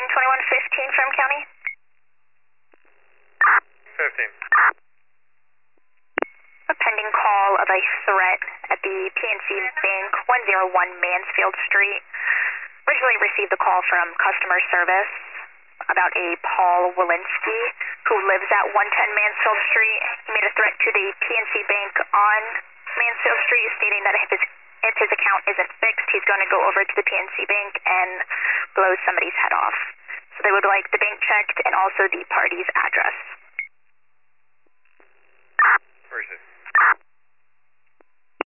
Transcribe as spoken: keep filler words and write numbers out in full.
twenty-one fifteen from County. fifteen. A pending call of a threat at the P N C Bank, one oh one Mansfield Street. Originally received a call from customer service about a Paul Walensky who lives at one ten Mansfield Street. He made a threat to the P N C Bank on Mansfield Street, stating that if his, if his account isn't fixed, he's going to go over to the P N C Bank and blow somebody's head off. So they would like the bank checked and also the party's address. Where is it?